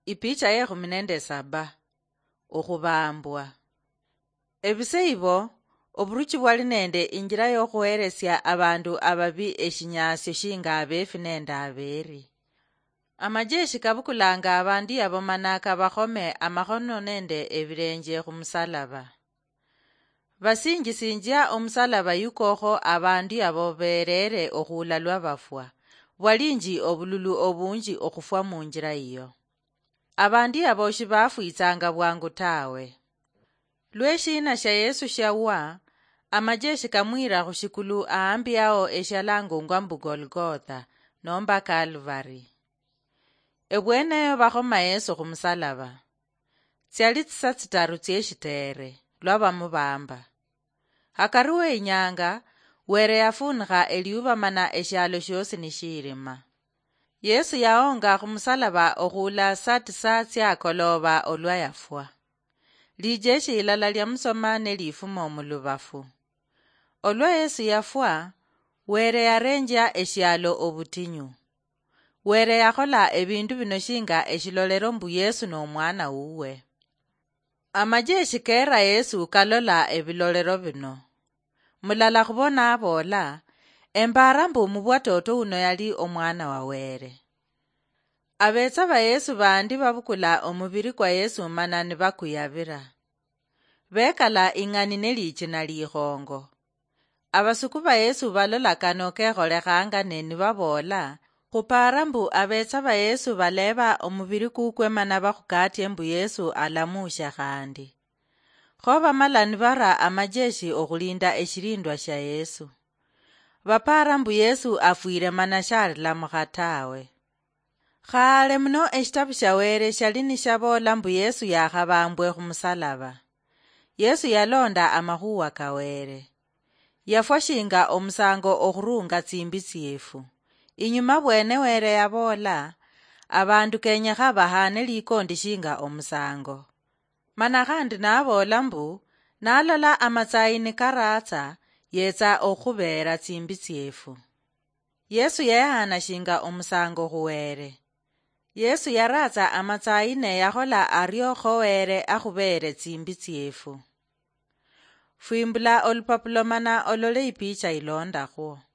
Ipicha ye-17 okubambwa. Ebiseibo oburuchi bwali nende injira y'okhuweresya abandu ababi eshinyasyo shinga abefi nende aberi. Amajeshi kabukulanga abandu abo manaka bakhome amakhono nende ebilenje khumusalaba. Basinjisinjya omusalaba yukokho abandu abo berere okhulalwa bafwa. Bwalinji obululu obunji okhufwa munjira iyo. Abandu abo shibafwitsanga bwangu tawe. Lweshina sha Yesu shawa, amajeshi kamwira khushikulu aambiao eshalangungwa mbu Golgotha nomba Calvary. Ebweneyo bakhoma Yesu khumusalaba. Tsyali tsisa tsitaru tsyeshitere lwabamubamba. Hakari we'inyanga were yafunikha eliyuba mana eshalo shosi nishirima. Yesu yaonga khumusalaba okhula saa 9 tsyakoloba olwa yafwa. Lijeshi ilala lyamusoma nelifuma omulubafu. Olwa Yesu yafwa, were yarenja eshalo obutinyu. Were yakhola ebindu bino shinga eshilolero mbu Yesu n'omwana uwe. Amajeshi kera Yesu kalola ebilolero bino. Mulala khubona abola, embara mbu mubwa toto uno yali omwana wa were. Abetsa ba Yesu bandi babukula omubiri kwa Yesu mana nibakuyabira. Bekala ing'ani nelichina likhongo. Abasuku ba Yesu balola kano kekholekhanga nenibabola, khupara mbu abetsa ba Yesu baleba omubiri kukwe mana bakhukatye mbu Yesu alamusha khandi. Kho bamala nibara amajeshi okhulinda eshilindwa sha Yesu. Bapara mbu Yesu afwire mana shalilamukha tawe. Khale muno eshitabu sha were shali nishabola mbu Yesu yakhabambwe khumusalaba. Yesu yalonda amakhuwa kawere. Yafwa shinga omusango okhurunga tsimbi tsyefu. Inyuma bwene were yabola, abandu kenyekha bahane likondi shinga omusango. Mana khandi nabola mbu, nalola amatsayi nikaratsa, yetsa okhubera tsimbi tsyefu. Yesu yehana shinga omusango khuwere. Yesu yaratsa amatsayi ne yakhola aryo khowere akhubere tsimbi tsyefu. Fwimbula olupapulo mana olole ipicha ilondakho.